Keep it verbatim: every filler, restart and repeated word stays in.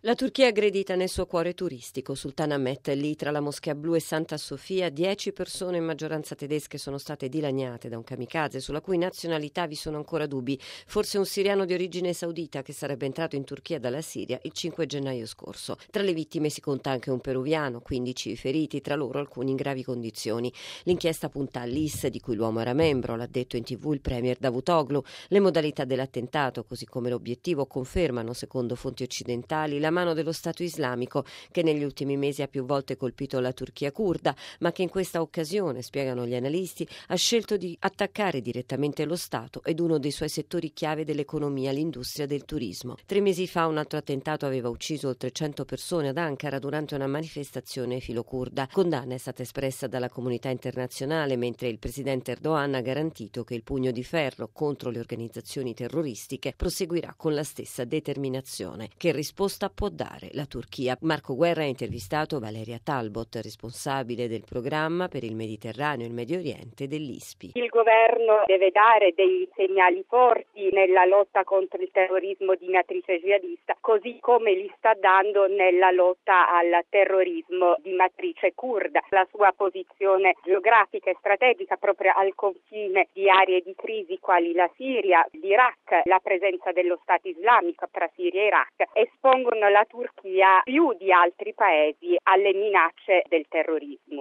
La Turchia è aggredita nel suo cuore turistico. Sultanahmet, lì tra la Moschea Blu e Santa Sofia, dieci persone in maggioranza tedesche sono state dilaniate da un kamikaze sulla cui nazionalità vi sono ancora dubbi. Forse un siriano di origine saudita che sarebbe entrato in Turchia dalla Siria il cinque gennaio scorso. Tra le vittime si conta anche un peruviano, quindici i feriti, tra loro alcuni in gravi condizioni. L'inchiesta punta all'I S, di cui l'uomo era membro, l'ha detto in tv il premier Davutoglu. Le modalità dell'attentato, così come l'obiettivo, confermano, secondo fonti occidentali, la mano dello Stato islamico che negli ultimi mesi ha più volte colpito la Turchia curda, ma che in questa occasione, spiegano gli analisti, ha scelto di attaccare direttamente lo Stato ed uno dei suoi settori chiave dell'economia, l'industria del turismo. Tre mesi fa un altro attentato aveva ucciso oltre cento persone ad Ankara durante una manifestazione filocurda. Condanna è stata espressa dalla comunità internazionale, mentre il presidente Erdogan ha garantito che il pugno di ferro contro le organizzazioni terroristiche proseguirà con la stessa determinazione. Che risposta può dare la Turchia? Marco Guerra ha intervistato Valeria Talbot, responsabile del programma per il Mediterraneo e il Medio Oriente dell'I S P I. Il governo deve dare dei segnali forti nella lotta contro il terrorismo di matrice jihadista, così come li sta dando nella lotta al terrorismo di matrice curda. La sua posizione geografica e strategica proprio al confine di aree di crisi quali la Siria, l'Iraq, la presenza dello Stato islamico tra Siria e Iraq espongono la Turchia più di altri paesi alle minacce del terrorismo.